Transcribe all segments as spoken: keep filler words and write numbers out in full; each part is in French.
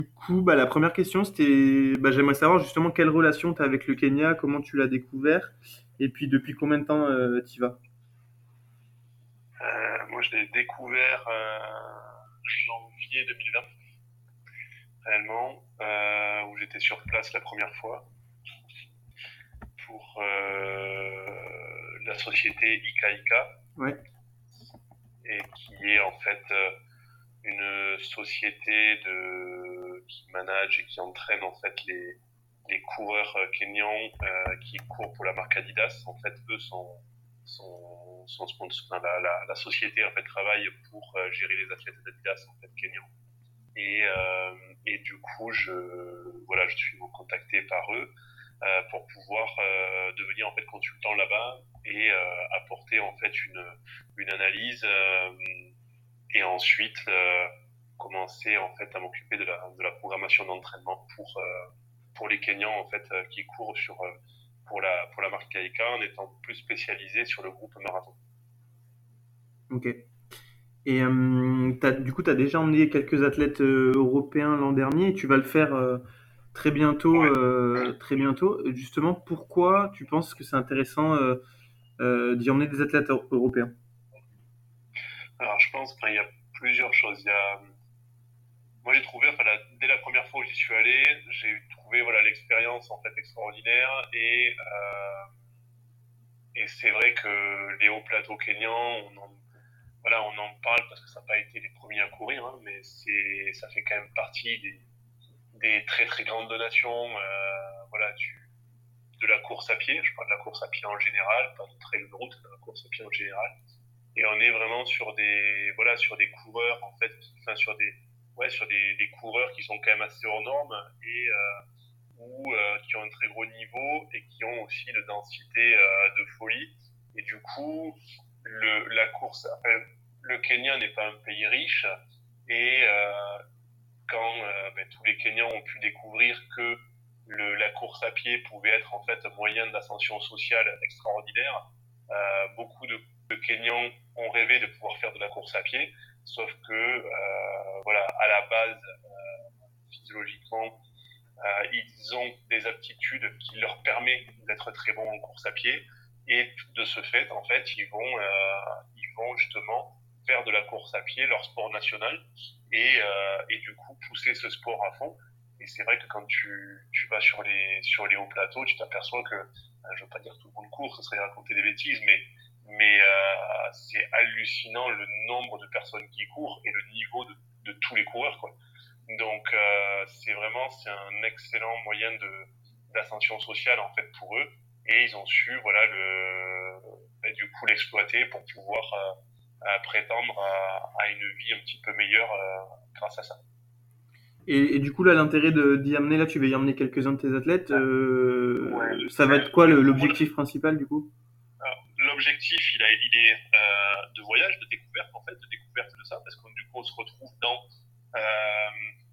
coup, bah, la première question, c'était, bah, j'aimerais savoir justement quelle relation tu as avec le Kenya, comment tu l'as découvert, et puis depuis combien de temps euh, tu y vas? Euh, moi, je l'ai découvert euh, janvier deux mille vingt, réellement, euh, où j'étais sur place la première fois pour euh, la société Ika Ika, Ouais, et qui est en fait euh, une société de qui manage et qui entraîne en fait les les coureurs euh, kenyans euh, qui courent pour la marque Adidas. En fait, eux sont sont, sont sponsors, enfin, la, la, la société en fait travaille pour euh, gérer les athlètes d'Adidas en fait kenyans. Et, euh, et du coup, je, voilà, je suis contacté par eux euh, pour pouvoir euh, devenir en fait consultant là-bas et euh, apporter en fait une, une analyse euh, et ensuite euh, commencer en fait à m'occuper de la, de la programmation d'entraînement pour euh, pour les Kenyans en fait euh, qui courent sur euh, pour la pour la marque Kaika en étant plus spécialisé sur le groupe marathon. ok. Et euh, t'as- du coup, tu as déjà emmené quelques athlètes euh, européens l'an dernier, et tu vas le faire euh, très bientôt, Ouais. euh, très bientôt. Justement, pourquoi tu penses que c'est intéressant euh, euh, d'y emmener des athlètes eu- européens? Alors je pense qu'il y a plusieurs choses. Il y a moi j'ai trouvé enfin la, dès la première fois où j'y suis allé, j'ai trouvé voilà l'expérience en fait extraordinaire et euh, et c'est vrai que les hauts plateaux kenyans, on en voilà, on en parle parce que ça n'a pas été les premiers à courir, hein, mais c'est, ça fait quand même partie des, des très très grandes donations, euh, voilà, du, de la course à pied. Je parle de la course à pied en général, pas de trail de route, de la course à pied en général. Et on est vraiment sur des, voilà, sur des coureurs en fait, enfin sur des, ouais, sur des, des coureurs qui sont quand même assez hors normes et euh, ou euh, qui ont un très gros niveau et qui ont aussi une densité euh, de folie. Et du coup, le, la course, enfin, le Kenya n'est pas un pays riche et euh, quand euh, ben, tous les Kenyans ont pu découvrir que le, la course à pied pouvait être en fait un moyen d'ascension sociale extraordinaire, euh, beaucoup de, de Kenyans ont rêvé de pouvoir faire de la course à pied, sauf que euh, voilà, à la base, physiologiquement, euh, ils ont des aptitudes qui leur permettent d'être très bons en course à pied et de ce fait, en fait, ils vont, euh, ils vont justement faire de la course à pied leur sport national et, euh, et du coup pousser ce sport à fond. Et c'est vrai que quand tu, tu vas sur les, sur les hauts plateaux, tu t'aperçois que, euh, je veux pas dire tout le monde court, ce serait raconter des bêtises, mais, mais euh, c'est hallucinant le nombre de personnes qui courent et le niveau de, de tous les coureurs, quoi. Donc euh, c'est vraiment c'est un excellent moyen de d'ascension sociale en fait pour eux et ils ont su voilà le bah, du coup l'exploiter pour pouvoir euh, euh, prétendre à, à une vie un petit peu meilleure euh, grâce à ça. Et, et du coup, là, l'intérêt de- d'y amener, là, tu vas y emmener quelques-uns de tes athlètes. Ouais. Euh, ça va être quoi Du le- coup, voilà. l'objectif principal, du coup? Alors, l'objectif, il, a, il est euh, de voyage, de découverte en fait, de découverte de ça, parce qu'on du coup on se retrouve dans euh,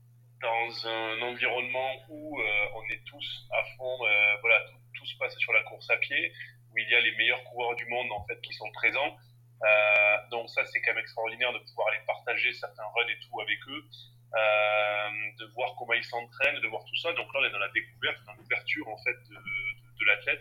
dans un environnement où euh, on est tous à fond, euh, voilà, tout, tout se passe sur la course à pied, où il y a les meilleurs coureurs du monde en fait qui sont présents. Euh, donc ça c'est quand même extraordinaire de pouvoir aller partager certains runs et tout avec eux, euh, de voir comment ils s'entraînent, de voir tout ça. Donc là on est dans la découverte, dans l'ouverture en fait de, de, de l'athlète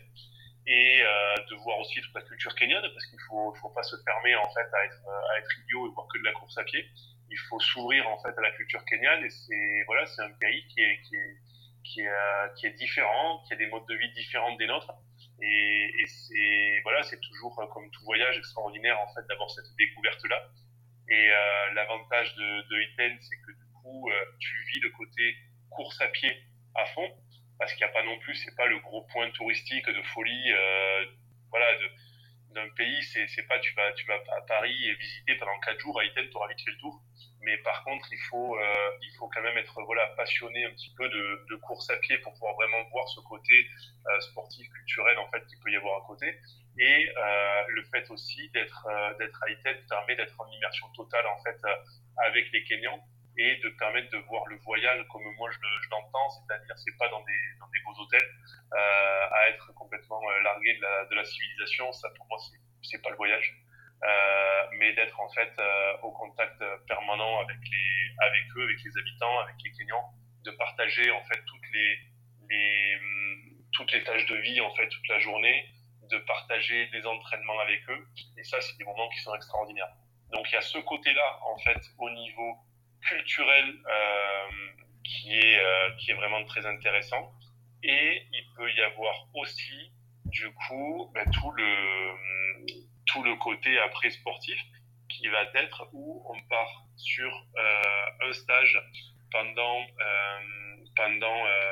et euh, de voir aussi toute la culture kenyane parce qu'il faut, il faut pas se fermer en fait à être, à être idiot et voir que de la course à pied. Il faut s'ouvrir en fait à la culture kenyane et c'est voilà, c'est un pays qui est qui est qui est, euh, qui est différent, qui a des modes de vie différents des nôtres et, et c'est voilà, c'est toujours euh, comme tout voyage extraordinaire en fait d'avoir cette découverte là. Et euh, l'avantage de, de Iten, c'est que du coup, euh, tu vis le côté course à pied à fond, parce qu'il n'y a pas non plus, c'est pas le gros point touristique de folie, euh, voilà, de, d'un pays, c'est, c'est pas tu vas, tu vas à Paris et visiter pendant quatre jours, à Iten, tu auras vite fait le tour. Mais par contre, il faut, euh, il faut quand même être voilà passionné un petit peu de, de course à pied pour pouvoir vraiment voir ce côté euh, sportif, culturel en fait qu'il peut y avoir à côté. Et euh, le fait aussi d'être euh, d'être à Iten permet d'être en immersion totale en fait euh, avec les Kenyans et de permettre de voir le voyage comme moi je, je l'entends, c'est-à-dire c'est pas dans des dans des beaux hôtels euh, à être complètement euh, largué de la de la civilisation, ça pour moi c'est c'est pas le voyage, euh, mais d'être en fait euh, au contact permanent avec les avec eux, avec les habitants, avec les Kenyans, de partager en fait toutes les, les, toutes les tâches de vie en fait toute la journée, de partager des entraînements avec eux. Et ça, c'est des moments qui sont extraordinaires. Donc il y a ce côté-là en fait au niveau culturel euh, qui est euh, qui est vraiment très intéressant. Et il peut y avoir aussi du coup ben, tout le tout le côté après sportif qui va être où on part sur euh, un stage pendant euh, pendant euh,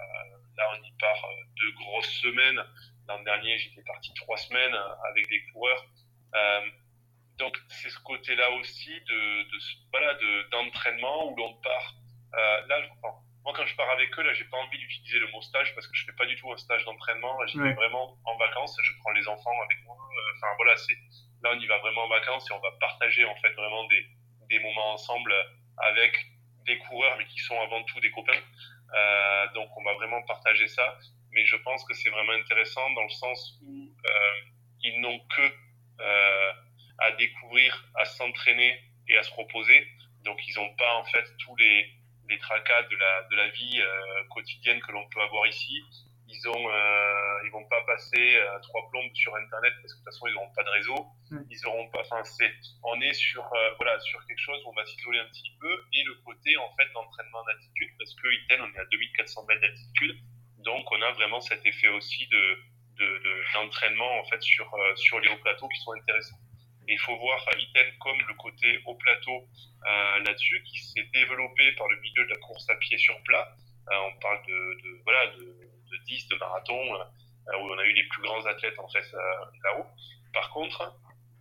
là on y part deux grosses semaines. L'an dernier j'étais parti trois semaines avec des coureurs. Euh, donc c'est ce côté-là aussi de, de voilà de d'entraînement où l'on part. Euh, là, enfin, moi quand je pars avec eux, là j'ai pas envie d'utiliser le mot stage parce que je fais pas du tout un stage d'entraînement. Là, j'y vais Ouais. vraiment en vacances. Je prends les enfants avec moi. Enfin voilà, c'est là on y va vraiment en vacances et on va partager en fait vraiment des des moments ensemble avec des coureurs mais qui sont avant tout des copains. Euh, donc on va vraiment partager ça. Mais je pense que c'est vraiment intéressant dans le sens où euh, ils n'ont que euh, à découvrir, à s'entraîner et à se reposer. Donc ils n'ont pas en fait tous les, les tracas de la, de la vie euh, quotidienne que l'on peut avoir ici. Ils ont, euh, ils vont pas passer euh, trois plombes sur Internet parce que de toute façon ils n'auront pas de réseau. Mm. Ils auront pas. Enfin, c'est, on est sur, euh, voilà, sur quelque chose où on va s'isoler un petit peu et le côté en fait d'entraînement en altitude parce que Iten on est à deux mille quatre cents mètres d'altitude, donc on a vraiment cet effet aussi de, de, de d'entraînement en fait sur euh, sur les hauts plateaux qui sont intéressants. Et il faut voir Iten comme le côté haut plateau euh, là-dessus qui s'est développé par le milieu de la course à pied sur plat. Euh, on parle de, de voilà de, de dix, de marathon, euh, où on a eu les plus grands athlètes en fait euh, là-haut. Par contre,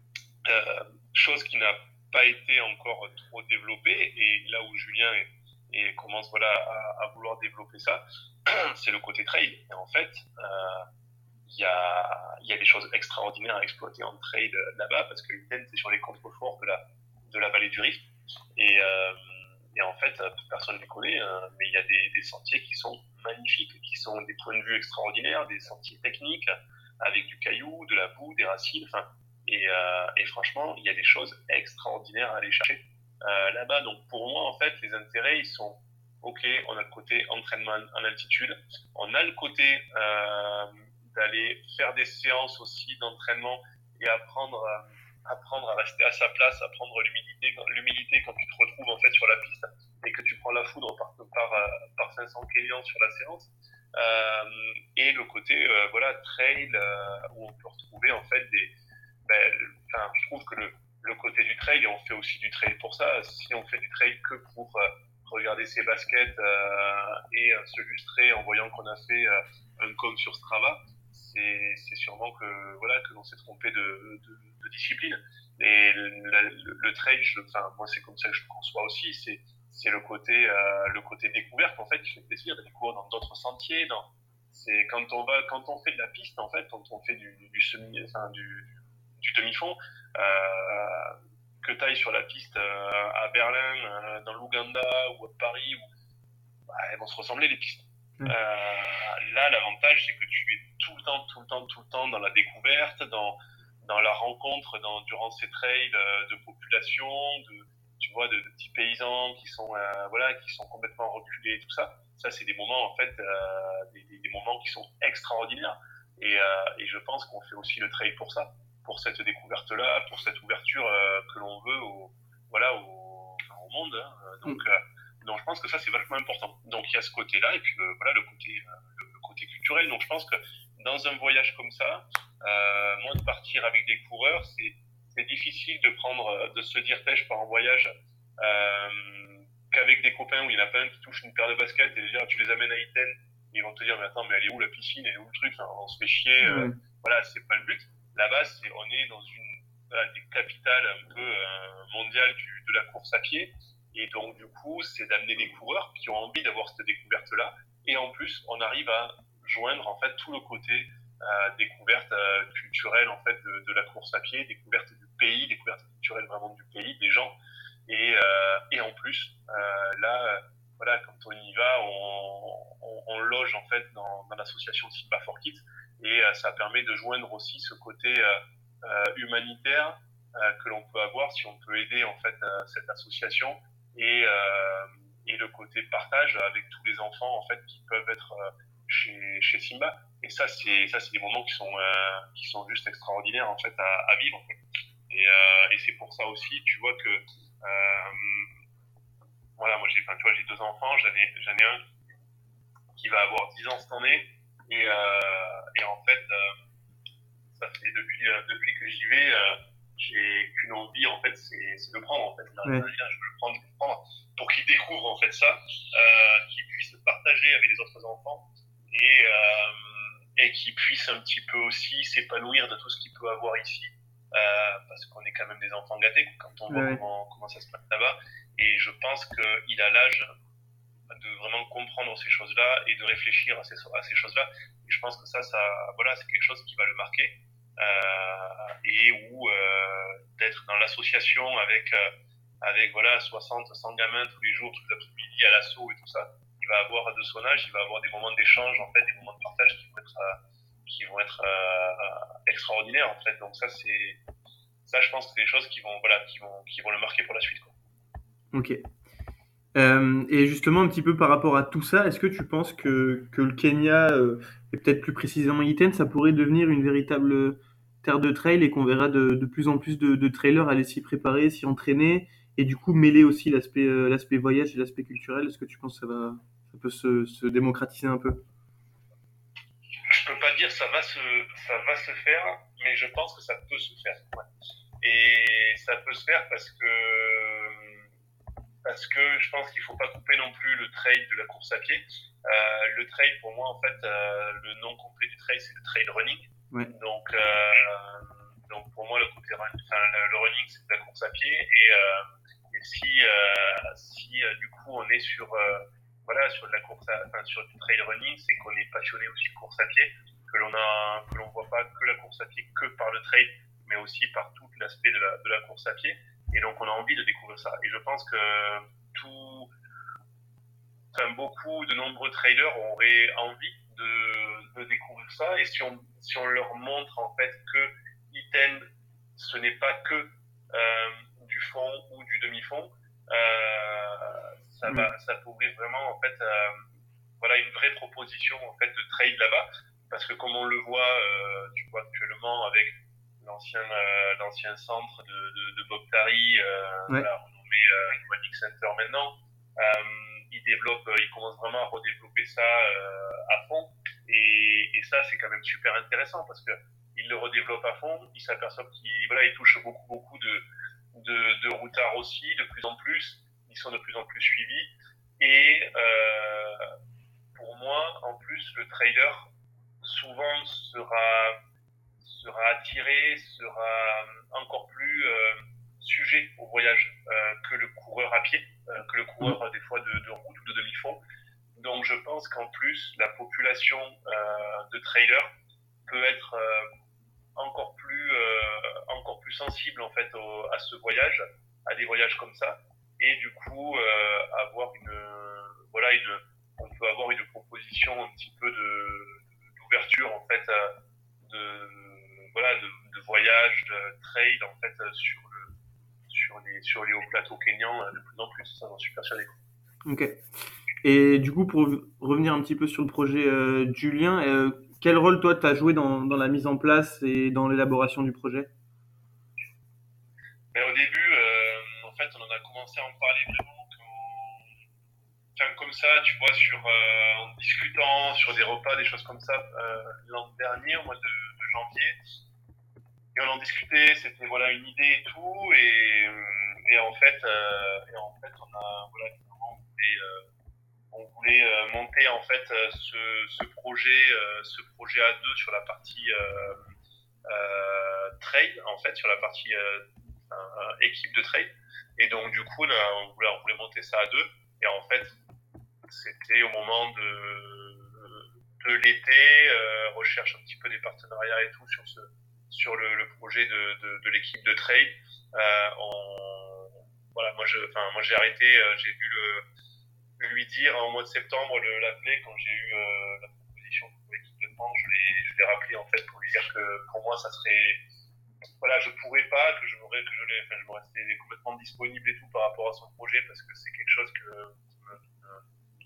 euh, chose qui n'a pas été encore trop développée et là où Julien est, et commence voilà à, à vouloir développer ça, c'est le côté trail. Et en fait, euh, il y a, il y a des choses extraordinaires à exploiter en trail là-bas parce que Iten, c'est sur les contreforts de la, de la vallée du Rift. Et, euh, et en fait, personne ne les connaît, euh, mais il y a des, des sentiers qui sont magnifiques, qui sont des points de vue extraordinaires, des sentiers techniques avec du caillou, de la boue, des racines. Enfin, et, euh, et franchement, il y a des choses extraordinaires à aller chercher euh, là-bas. Donc pour moi, en fait, les intérêts, ils sont ok. On a le côté entraînement en altitude, on a le côté euh, d'aller faire des séances aussi d'entraînement et apprendre à, apprendre à rester à sa place, apprendre l'humilité, l'humilité quand tu te retrouves en fait sur la piste et que tu prends la foudre par, par, par cinq cents clients sur la séance. Euh, et le côté euh, voilà trail euh, où on peut retrouver en fait des ben, enfin, je trouve que le, le côté du trail, et on fait aussi du trail pour ça. Si on fait du trail que pour euh, regarder ses baskets euh, et euh, se lustrer en voyant qu'on a fait euh, un compte sur Strava, c'est, c'est sûrement que voilà que l'on s'est trompé de, de, de discipline. Et le, le, le trail, je, enfin moi c'est comme ça que je le conçois aussi. C'est c'est le côté euh, le côté découverte en fait qui fait plaisir de découvrir dans d'autres sentiers. Dans c'est quand on va quand on fait de la piste en fait, quand on fait du, du semi, enfin du du demi-fond, euh, que tu ailles sur la piste euh, à Berlin, euh, dans l'Ouganda ou à Paris, où, bah, elles vont se ressembler les pistes. Mmh. Euh, là, l'avantage, c'est que tu es tout le temps, tout le temps, tout le temps dans la découverte, dans, dans la rencontre, dans, durant ces trails euh, de population, de, tu vois, de, de petits paysans qui sont, euh, voilà, qui sont complètement reculés et tout ça. Ça, c'est des moments, en fait, euh, des, des, des moments qui sont extraordinaires. Et, euh, et je pense qu'on fait aussi le trail pour ça, pour cette découverte-là, pour cette ouverture euh, que l'on veut au, voilà, au, enfin, au monde. Hein. Donc, mmh. euh, donc, je pense que ça, c'est vachement important. Donc, il y a ce côté-là, et puis euh, voilà, le côté, euh, le, le côté culturel. Donc, je pense que dans un voyage comme ça, euh, moi, de partir avec des coureurs, c'est, c'est difficile de prendre, de se dire, je pars en voyage euh, qu'avec des copains où il n'y en a pas un qui touche une paire de baskets et dire, tu les amènes à Iten, ils vont te dire, mais attends, mais elle est où la piscine, elle est où le truc, enfin, on se fait chier, euh, mmh. Voilà, c'est pas le but. Là-bas, c'est, on est dans une voilà, des capitales un peu euh, mondiales du, de la course à pied. Et donc, du coup, c'est d'amener des coureurs qui ont envie d'avoir cette découverte-là. Et en plus, on arrive à joindre en fait tout le côté euh, découverte euh, culturelle en fait de, de la course à pied, découverte du pays, découverte culturelle vraiment du pays, des gens. Et, euh, et en plus, euh, là, euh, voilà, quand on y va, on, on, on loge en fait dans, dans l'association Simba for Kids. Et euh, ça permet de joindre aussi ce côté euh, euh, humanitaire euh, que l'on peut avoir si on peut aider en fait euh, cette association et, euh, et le côté partage avec tous les enfants en fait qui peuvent être euh, chez, chez Simba. Et ça, c'est ça, c'est des moments qui sont euh, qui sont juste extraordinaires en fait à, à vivre. Et, euh, et c'est pour ça aussi, tu vois que euh, voilà, moi j'ai, enfin, tu vois, j'ai deux enfants, j'en ai, j'en ai un qui va avoir dix ans cette année, et, euh, et en fait, euh, ça fait depuis euh, depuis que j'y vais, euh, j'ai qu'une envie en fait, c'est, c'est de prendre en fait. Là, Ouais. je veux le prendre, je veux le prendre, pour qu'ils découvrent en fait ça, euh, qu'ils puissent partager avec les autres enfants et euh, et qu'ils puissent un petit peu aussi s'épanouir de tout ce qu'il peut avoir ici. Euh, parce qu'on est quand même des enfants gâtés quand on voit Ouais. comment, comment ça se passe là-bas. Et je pense qu'il a l'âge de vraiment comprendre ces choses-là et de réfléchir à ces, à ces choses-là. Et je pense que ça, ça voilà, c'est quelque chose qui va le marquer. Euh, et où euh, d'être dans l'association avec, euh, avec voilà, soixante, cent gamins tous les jours, tous les après-midi à l'assaut et tout ça, il va avoir de son âge, il va avoir des moments d'échange, en fait, des moments de partage qui vont être, euh, qui vont être euh, extraordinaires, en fait. Donc ça, c'est, ça, je pense que c'est des choses qui vont, voilà, qui vont, qui vont le marquer pour la suite, quoi. Ok. Euh, et justement, un petit peu par rapport à tout ça, est-ce que tu penses que, que le Kenya, euh, et peut-être plus précisément Iten, ça pourrait devenir une véritable terre de trail et qu'on verra de, de plus en plus de, de trailers aller s'y préparer, s'y entraîner et du coup mêler aussi l'aspect euh, l'aspect voyage et l'aspect culturel? Est-ce que tu penses que ça va, ça peut se, se démocratiser un peu? Je peux pas dire ça va se, ça va se faire, mais je pense que ça peut se faire. Ouais. Et ça peut se faire parce que parce que je pense qu'il faut pas couper non plus le trail de la course à pied. Euh, le trail, pour moi, en fait, euh, le nom complet du trail, c'est le trail running. Ouais. Donc, euh, donc pour moi, le côté run, enfin, le, le running, c'est de la course à pied. Et, euh, et si, euh, si euh, du coup, on est sur, euh, voilà, sur de la course, à, enfin, sur du trail running, c'est qu'on est passionné aussi de course à pied, que l'on a, que l'on voit pas que la course à pied que par le trail, mais aussi par tout l'aspect de la, de la course à pied. Et donc, on a envie de découvrir ça. Et je pense que tout, enfin, beaucoup de nombreux trailers auraient envie de, de découvrir ça. Et si on, si on leur montre, en fait, que Iten, ce n'est pas que euh, du fond ou du demi-fond, euh, ça Ouais. va, ça peut ouvrir vraiment, en fait, euh, voilà, une vraie proposition, en fait, de trail là-bas. Parce que comme on le voit, euh, tu vois, actuellement, avec l'ancien euh, l'ancien centre de, de, de Bob Tari, euh, Ouais. voilà, renommé euh, Aquatic Center maintenant. Euh, il développe, euh, il commence vraiment à redévelopper ça euh, à fond. Et, et ça, c'est quand même super intéressant parce que il le redéveloppe à fond. Il s'aperçoit qu'il voilà, il touche beaucoup beaucoup de de, de routards aussi, de plus en plus. Ils sont de plus en plus suivis. Et euh, pour moi, en plus, le trailer souvent sera sera attiré, sera encore plus euh, sujet au voyage euh, que le coureur à pied, euh, que le coureur euh, des fois de, de route ou de demi-fond. Donc je pense qu'en plus, la population euh, de trailers peut être euh, encore plus euh, encore plus sensible en fait au, à ce voyage, à des voyages comme ça, et du coup euh, avoir une voilà une on peut avoir une proposition un petit peu de d'ouverture en fait euh, de voilà de, de voyage, de trade en fait euh, sur le sur les sur les hauts plateaux kenyans euh, de plus en plus. Ça, j'en suis persuadé. Ok. Et du coup, pour revenir un petit peu sur le projet euh, de Julien, euh, quel rôle toi t'as joué dans, dans la mise en place et dans l'élaboration du projet? Mais au début, euh, en fait, on en a commencé à en parler vraiment quand, enfin, comme ça, tu vois, sur euh, en discutant sur des repas, des choses comme ça, euh, l'an dernier, au mois de, de janvier. Et on en discutait, c'était voilà une idée et tout, et, et en fait, euh, et en fait, on a voilà, on voulait, euh, on voulait euh, monter en fait euh, ce, ce projet, euh, ce projet à deux sur la partie euh, euh, trail, en fait, sur la partie euh, euh, équipe de trail. Et donc du coup, là, on voulait, on voulait monter ça à deux. Et en fait, c'était au moment de, de l'été, euh, recherche un petit peu des partenariats et tout sur ce sur le, le projet de, de, de l'équipe de trail. Euh, on, voilà, moi je, enfin moi j'ai arrêté, euh, j'ai dû le lui dire en mois de septembre, le l'appeler quand j'ai eu euh, la proposition pour l'équipe de France. Je l'ai je l'ai rappelé en fait pour lui dire que pour moi ça serait voilà, je pourrais pas, que je m'aurais, que je l'ai, enfin, je me restais complètement disponible et tout par rapport à son projet parce que c'est quelque chose que, qui me,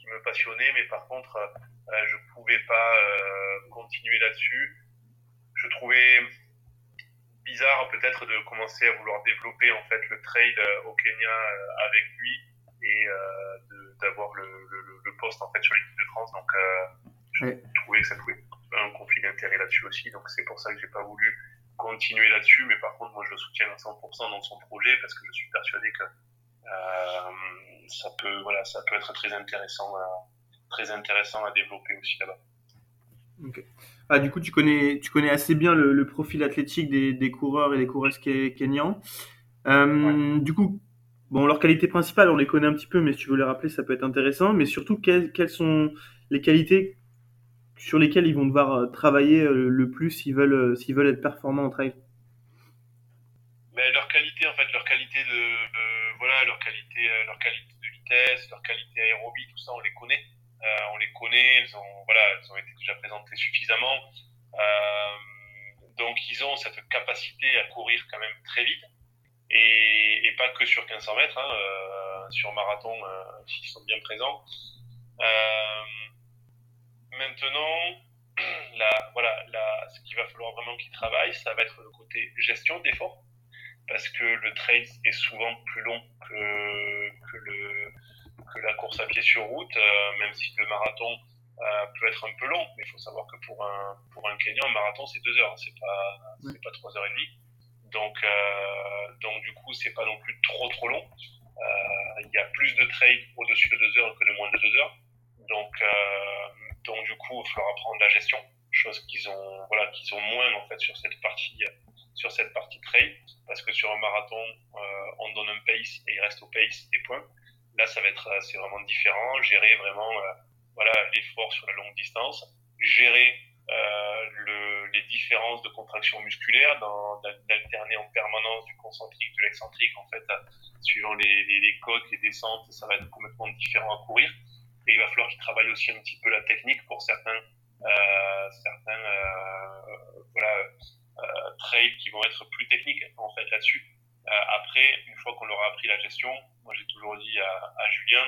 qui me passionnait, mais par contre, euh, je pouvais pas euh, continuer là-dessus. Je trouvais bizarre peut-être de commencer à vouloir développer en fait le trail au Kenya euh, avec lui et euh, de, d'avoir le, le, le poste en fait sur l'équipe de France. Donc, euh, je Ouais. trouvais que ça pouvait un conflit d'intérêt là-dessus aussi. Donc, c'est pour ça que j'ai pas voulu continuer là-dessus. Mais par contre, moi, je le soutiens à cent pour cent dans son projet parce que je suis persuadé que euh, ça peut, voilà, ça peut être très intéressant, à, très intéressant à développer aussi là-bas. Okay. Ah, du coup, tu connais, tu connais assez bien le, le profil athlétique des, des coureurs et des coureuses kenyans. Euh, Ouais. du coup, bon, leurs qualités principales, on les connaît un petit peu, mais si tu veux les rappeler, ça peut être intéressant. Mais surtout, quelles, quelles sont les qualités sur lesquelles ils vont devoir travailler le plus s'ils veulent, s'ils veulent être performants en trail? Mais leur qualité, en fait, leur qualité de, euh, voilà, leur qualité, euh, leur qualité de vitesse, leur qualité aérobie, tout ça, on les connaît. Euh, on les connaît, elles ont, voilà, elles ont été déjà présentées suffisamment. Euh, donc, ils ont cette capacité à courir quand même très vite. Et, et pas que sur quinze cents mètres, hein, euh, sur marathon, euh, ils sont bien présents. Euh, maintenant, la, voilà, la, ce qu'il va falloir vraiment qu'ils travaillent, ça va être le côté gestion d'effort parce que le trail est souvent plus long que, que, le, que la course à pied sur route, euh, même si le marathon euh, peut être un peu long. Mais il faut savoir que pour un, pour un Kenyan, un marathon, c'est deux heures, hein, c'est pas, c'est pas trois heures et demie. Donc, euh, donc du coup, c'est pas non plus trop trop long. Euh, Il y a plus de trail au-dessus de deux heures que de moins de deux heures. Donc, euh, donc du coup, il va falloir apprendre la gestion, chose qu'ils ont, voilà, qu'ils ont moins en fait sur cette partie, sur cette partie trail, parce que sur un marathon, euh, on donne un pace et il reste au pace et point. Là, ça va être, c'est vraiment différent. Gérer vraiment, euh, voilà, l'effort sur la longue distance, gérer euh, le, les différences de contraction musculaire, dans, d'alterner en permanence du concentrique, de l'excentrique, en fait, suivant les, les, les côtes, les descentes, ça va être complètement différent à courir. Et il va falloir qu'ils travaillent aussi un petit peu la technique pour certains, euh, certains, euh, voilà, euh, trails qui vont être plus techniques en fait là-dessus. Euh, après, une fois qu'on leur a appris la gestion, moi j'ai toujours dit à, à Julien,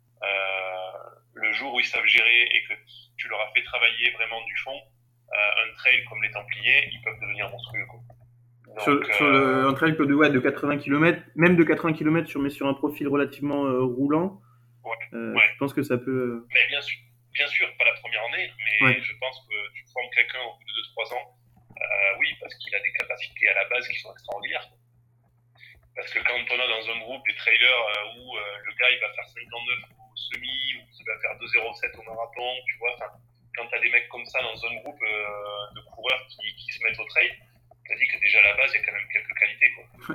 euh, le jour où ils savent gérer et que tu leur as fait travailler vraiment du fond, euh, un trail comme les Templiers, ils peuvent devenir monstrueux. Quoi. Donc, Sur, sur le, euh, un trail de, ouais, de quatre-vingts kilomètres, même de quatre-vingts kilomètres, sur, mais sur un profil relativement euh, roulant, ouais, euh, ouais. je pense que ça peut. Euh... Mais bien sûr, bien sûr, pas la première année, mais Ouais. je pense que tu formes quelqu'un au bout de deux trois ans, euh, oui, parce qu'il a des capacités à la base qui sont extraordinaires. Parce que quand on a dans un groupe des trailers euh, où euh, le gars il va faire cinquante-neuf au semi, ou qu'il va faire deux zéro sept au marathon, tu vois, quand t'as des mecs comme ça dans un groupe euh, de coureurs qui, qui se mettent au trail, t'as dit que déjà à la base il y a quand même quelques qualités, quoi. Ouais.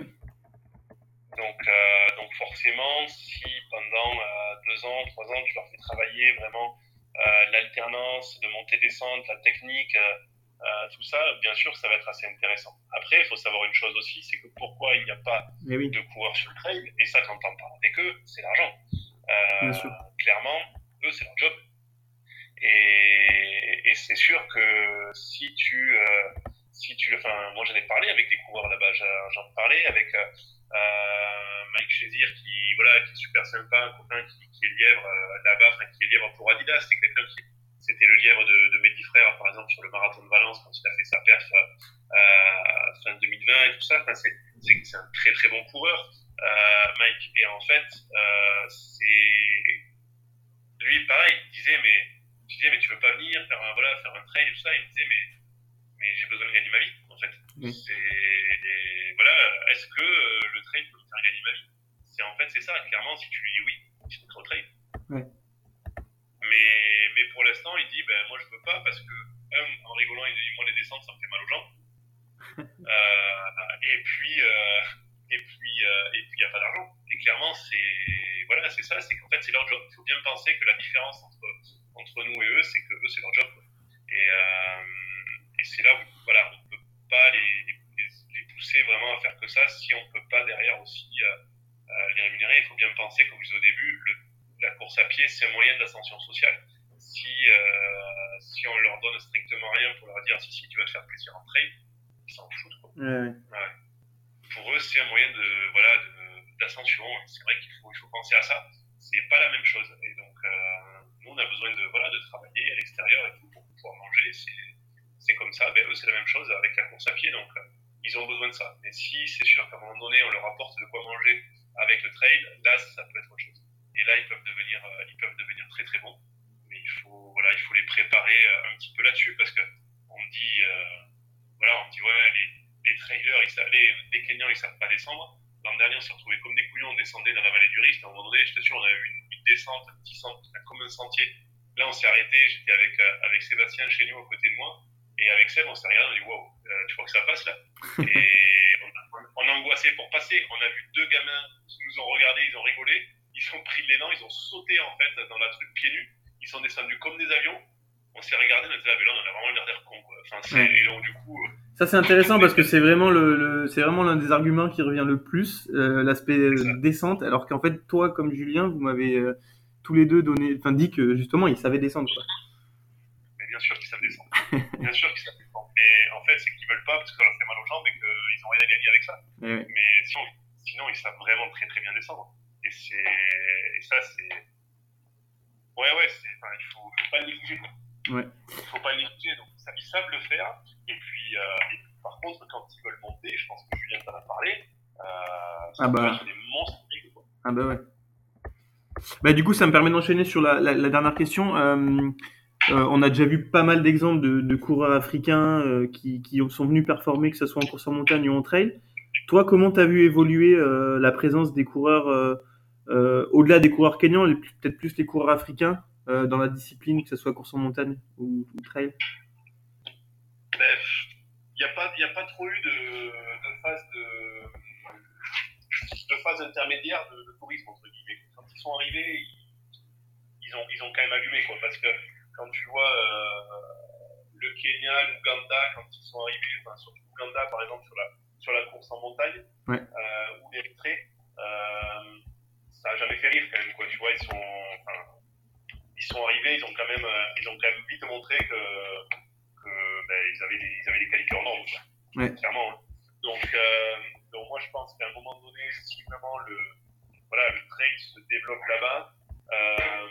Donc, euh, donc forcément, si pendant euh, deux ans, trois ans, tu leur fais travailler vraiment euh, l'alternance, de montée-descente, la technique, euh, euh, tout ça, bien sûr, ça va être assez intéressant. Après, il faut savoir une chose aussi, c'est que pourquoi il n'y a pas Eh oui, de coureurs sur le trail, et ça, quand on parle avec eux, c'est l'argent. bien Euh, sûr. clairement, eux, c'est leur job. Et, et c'est sûr que si tu, euh, si tu, enfin, moi j'en ai parlé avec des coureurs là-bas, j'en parlais avec euh, Mike Chésir qui, voilà, qui est super sympa, un copain qui, qui est lièvre euh, là-bas, enfin, qui est lièvre pour Adidas, c'est quelqu'un qui, c'était le lièvre de, de Mehdi Frères, par exemple, sur le marathon de Valence, quand il a fait sa perf euh, fin deux mille vingt et tout ça. Enfin, c'est, c'est, c'est un très très bon coureur, euh, Mike. Et en fait, euh, c'est lui, pareil, il disait, mais je disais, mais tu veux pas venir faire un, voilà, faire un trail et tout ça. Il me disait, mais, mais j'ai besoin de gagner ma vie, en fait. Oui. C'est, et, voilà, est-ce que euh, le trail peut me faire gagner ma vie? C'est, en fait, c'est ça, clairement, si tu lui dis oui, il se mettra au trail. Ouais. Mais, mais pour l'instant, il dit, ben, moi, je peux pas parce que, un, en rigolant, il dit, moi, les descentes, ça me fait mal aux jambes. euh, et puis, euh, et puis, euh, et puis, il n'y a pas d'argent. Et clairement, c'est, voilà, c'est ça, c'est qu'en fait, c'est leur job. Il faut bien penser que la différence entre, entre nous et eux, c'est que eux, c'est leur job. Quoi. Et, euh, et c'est là où, voilà, on ne peut pas les, les, les pousser vraiment à faire que ça si on ne peut pas derrière aussi euh, euh, les rémunérer. Il faut bien penser, comme je disais au début, le, la course à pied, c'est un moyen d'ascension sociale. Si, euh, si on leur donne strictement rien pour leur dire si, si, tu vas te faire plaisir en trail, ils s'en foutent. Quoi. Ouais. Ouais. Pour eux, c'est un moyen de, voilà, de, d'ascension. C'est vrai qu'il faut, il faut penser à ça. C'est pas la même chose. Et donc, euh, nous, on a besoin de, voilà, de travailler à l'extérieur et tout pour pouvoir manger. C'est, c'est comme ça. Ben, eux, c'est la même chose avec la course à pied. Donc, euh, ils ont besoin de ça. Mais si c'est sûr qu'à un moment donné, on leur apporte de quoi manger avec le trail, là, ça peut être autre chose. Et là, ils peuvent devenir, euh, ils peuvent devenir très très bons. Mais il faut, voilà, il faut les préparer euh, un petit peu là-dessus parce que on me dit, euh, voilà, on me dit, ouais, les, les trailers, ils savent, les, les Kenyans, ils savent pas descendre. L'an dernier, on s'est retrouvés comme des couillons, on descendait dans la vallée du Rift. À un moment donné, je t'assure, on a eu une, une descente, un petit centre, comme un sentier. Là, on s'est arrêté. J'étais avec, euh, avec Sébastien chez nous, à côté de moi. Et avec Seb, on s'est regardé, on a dit, wow, euh, tu crois que ça passe là? Et on a, on a angoissé pour passer. On a vu deux gamins qui nous ont regardés, ils ont rigolé. Ils ont pris de l'élan, ils ont sauté en fait dans la truc pieds nus. Ils sont descendus comme des avions. On s'est regardé, on était là, mais là, on a vraiment l'air d'air con, quoi. Enfin, c'est, Ouais. et donc, du coup. Euh, Ça, c'est intéressant parce que c'est vraiment le, le c'est vraiment l'un des arguments qui revient le plus, euh, l'aspect euh, descente, alors qu'en fait, toi, comme Julien, vous m'avez euh, tous les deux donné, enfin, dit que justement, ils savaient descendre, quoi. Mais bien sûr qu'ils savent descendre. Bien sûr qu'ils savent descendre. Et en fait, c'est qu'ils veulent pas parce que ça leur fait mal aux jambes et qu'ils ont rien à gagner avec ça. Et ouais. Mais sinon, sinon, ils savent vraiment très très bien descendre. Et c'est, et ça, c'est, ouais, ouais, c'est, enfin, il faut, faut pas le négliger, quoi. Ouais. Il faut pas le négliger. Donc, ça, ils savent le faire. Et puis, euh, et puis, par contre, quand ils veulent monter, je pense que Julien t'en a parlé, euh, ça Ah peut bah. être des monstres, quoi. Ah bah ouais. Bah du coup, ça me permet d'enchaîner sur la, la, la dernière question. Euh, euh, on a déjà vu pas mal d'exemples de, de coureurs africains euh, qui, qui sont venus performer, que ce soit en course en montagne ou en trail. Toi, comment t'as vu évoluer euh, la présence des coureurs, euh, euh, au-delà des coureurs kenyans, les- peut-être plus les coureurs africains euh, dans la discipline, que ce soit course en montagne ou, ou trail? Bref, il n'y a pas, il y a pas trop eu de, de phase de, de phase intermédiaire de, de tourisme, entre guillemets. Quand ils sont arrivés, ils, ils ont, ils ont quand même allumé, quoi, parce que quand tu vois euh, le Kenya, l'Ouganda, quand ils sont arrivés, enfin, surtout l'Ouganda, par exemple, sur la, sur la course en montagne, Ouais. euh, ou l'Érythrée, euh, ça n'a jamais fait rire, quand même, quoi, tu vois, ils sont, enfin, ils sont arrivés, ils ont quand même, euh, ils ont quand même vite montré que, que ben, ils, avaient des, ils avaient des qualités en ordre, Ouais. clairement. Hein. Donc, euh, donc, moi, je pense qu'à un moment donné, si vraiment le, voilà, le trail se développe là-bas, euh,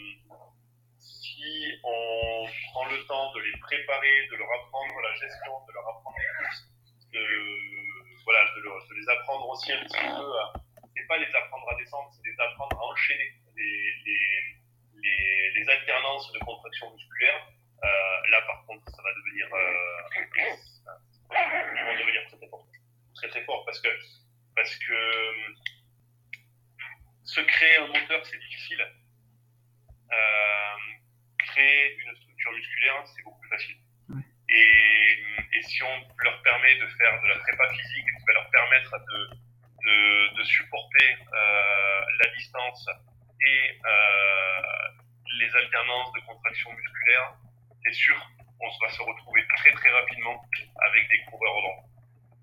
si on prend le temps de les préparer, de leur apprendre la gestion, de leur apprendre les courses, de, voilà, de, leur, de les apprendre aussi un petit peu à, c'est pas les apprendre à descendre, c'est les apprendre à enchaîner les, les, les, les alternances de contraction musculaire. Euh, là, par contre, ça va devenir, euh, ils vont devenir très très fort, très très fort, parce que parce que se créer un moteur, c'est difficile. Euh, créer une structure musculaire, c'est beaucoup plus facile. Ouais. Et, et si on leur permet de faire de la prépa physique, qui va leur permettre de, de, de supporter euh, la distance et euh, les alternances de contraction musculaire, c'est sûr, on va se retrouver très très rapidement avec des coureurs au long.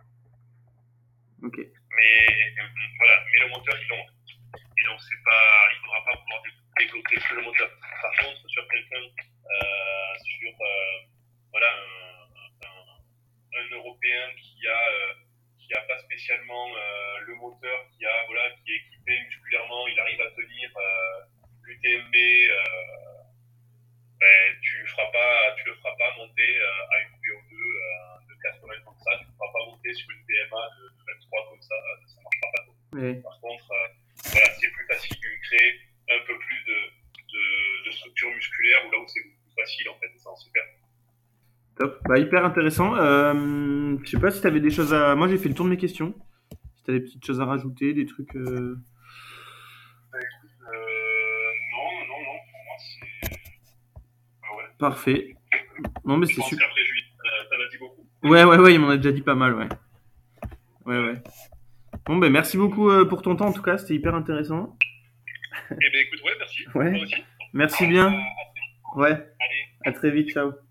Ok. Mais voilà, mais le moteur il monte. Et donc c'est pas, il faudra pas pouvoir développer que le moteur. Par contre, sur quelqu'un, euh, sur euh, voilà un, un, un Européen qui a euh, qui a pas spécialement euh, le moteur, qui a voilà qui est équipé musculairement, il arrive à tenir euh, l'U T M B. Euh, ben, tu feras pas, tu le feras pas monter euh, à une V O deux euh, de quatre-vingts comme ça, tu ne feras pas monter sur une P M A de, de vingt-trois comme ça, ça ne marchera pas. Ouais. Par contre, euh, voilà, c'est plus facile de créer un peu plus de, de, de structure musculaire, ou là où c'est plus facile en fait, ça en super. Top. Bah hyper intéressant. Euh, je sais pas si tu avais des choses à. Moi j'ai fait le tour de mes questions. Si tu as des petites choses à rajouter, des trucs. Euh... Euh, non, non, non, pour moi c'est. Ah ouais. Parfait. Non mais Je c'est pense super. qu'après Julie, t'en as dit beaucoup. Ouais ouais ouais, il m'en a déjà dit pas mal, ouais. Ouais ouais. Bon ben merci beaucoup euh, pour ton temps en tout cas, c'était hyper intéressant. Eh ben écoute, ouais, merci. Ouais. Moi aussi. Merci bien. Euh, Ouais. allez. À très vite, ciao.